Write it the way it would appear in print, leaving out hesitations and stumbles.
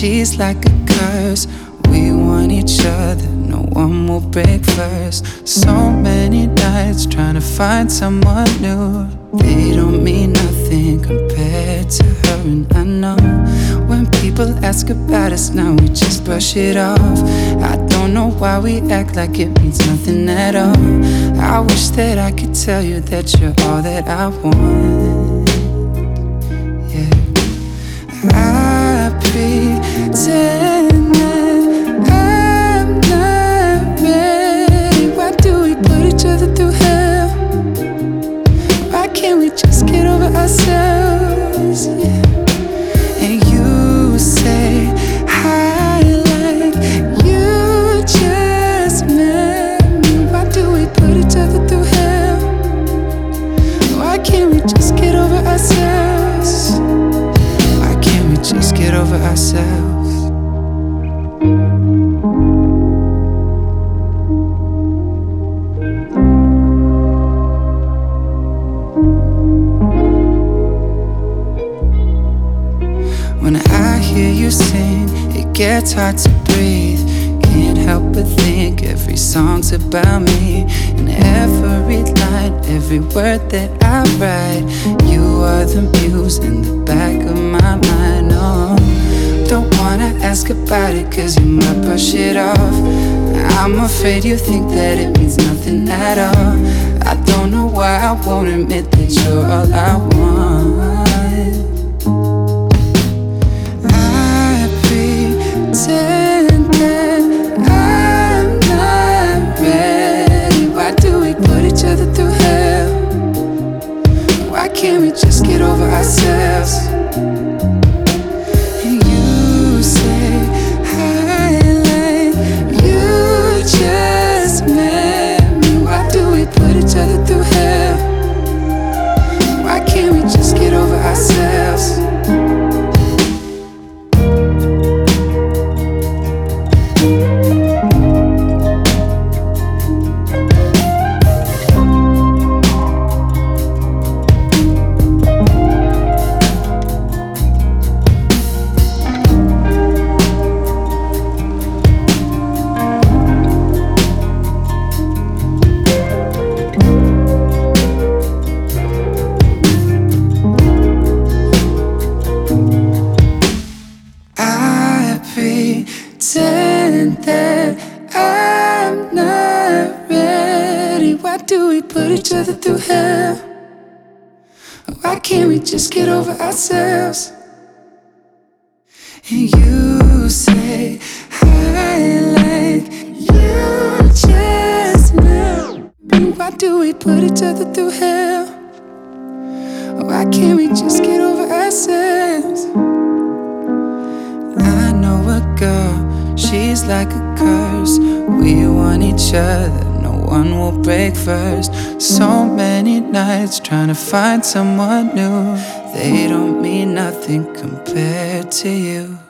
she's like a curse. We want each other, no one will break first. So many nights trying to find someone new. They don't mean nothing compared to her, and I know when people ask about us now, we just brush it off. I don't know why we act like it means nothing at all. I wish that I could tell you that you're all that I want. Yeah, I pretend that I'm not ready. Why do we put each other through hell? Why can't we just get over ourselves? Yeah. And you say I like you just met me. Why do we put each other through hell? Why can't we just get over ourselves? Why can't we just get over ourselves? When I hear you sing, it gets hard to breathe. Can't help but think every song's about me. And every line, every word that I write, you are the muse in the back of my mind. Oh, don't wanna ask about it, cause you might brush it off. I'm afraid you think that it means nothing at all. I don't know why I won't admit that you're all I want. Pretend that I'm not ready. Why do we put each other through hell? Why can't we just get over ourselves? And you say I like you just met me. Why do we put each other through hell? Why can't we just get over ourselves? Pretend that I'm not ready. Why do we put each other through hell? Why can't we just get over ourselves? And you say I like you just met me. Why do we put each other through hell? Why can't we just get over ourselves? I know a girl, she's like a curse. We want each other, no one will break first. So many nights trying to find someone new. They don't mean nothing compared to you.